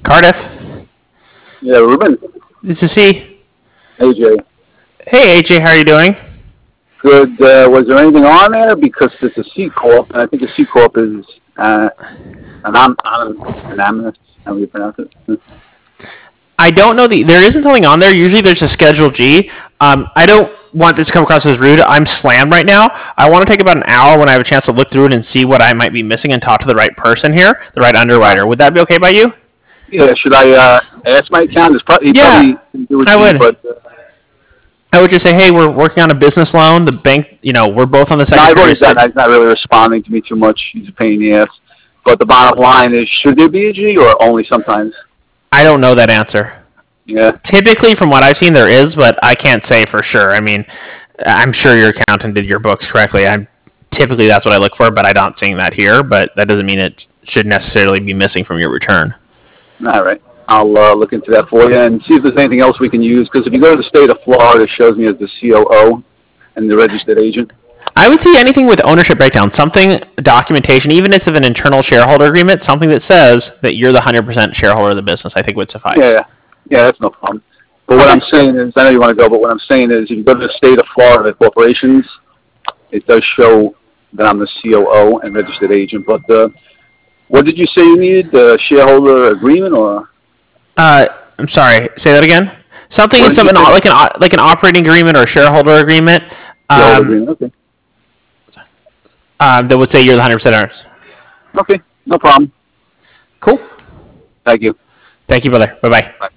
Cardiff. Yeah, Ruben. This is he. AJ. Hey, AJ, how are you doing? Good. Was there anything on there? Because it's a C corp, and I think a C corp is anonymous. How do you pronounce it? I don't know there isn't something on there. Usually there's a Schedule G. I don't want this to come across as rude. I'm slammed right now. I want to take about an hour when I have a chance to look through it and see what I might be missing and talk to the right person here, the right underwriter. Would that be okay by you? Yeah. Should I ask my accountant? Probably I would. But I would just say, hey, we're working on a business loan. The bank, we're both on the second. I've already done that. He's not really responding to me too much. He's a pain in the ass. But the bottom line is, should there be a G or only sometimes? I don't know that answer. Yeah. Typically, from what I've seen, there is, but I can't say for sure. I mean, I'm sure your accountant did your books correctly. Typically that's what I look for, but I'm not seeing that here. But that doesn't mean it should necessarily be missing from your return. All right. I'll look into that for you and see if there's anything else we can use. Because if you go to the state of Florida, it shows me as the COO and the registered agent. I would see anything with ownership breakdown, something, documentation, even if it's of an internal shareholder agreement, something that says that you're the 100% shareholder of the business, I think would suffice. Yeah, that's no problem. But what I'm saying is, I know you want to go, but what I'm saying is, if you go to the state of Florida corporations, it does show that I'm the COO and registered agent. But what did you say you needed? The shareholder agreement or? I'm sorry. Say that again. Something is like an operating agreement or a shareholder agreement. Okay. That would say you're the 100% owners. Okay, no problem. Cool. Thank you. Thank you, brother. Bye-bye. Bye.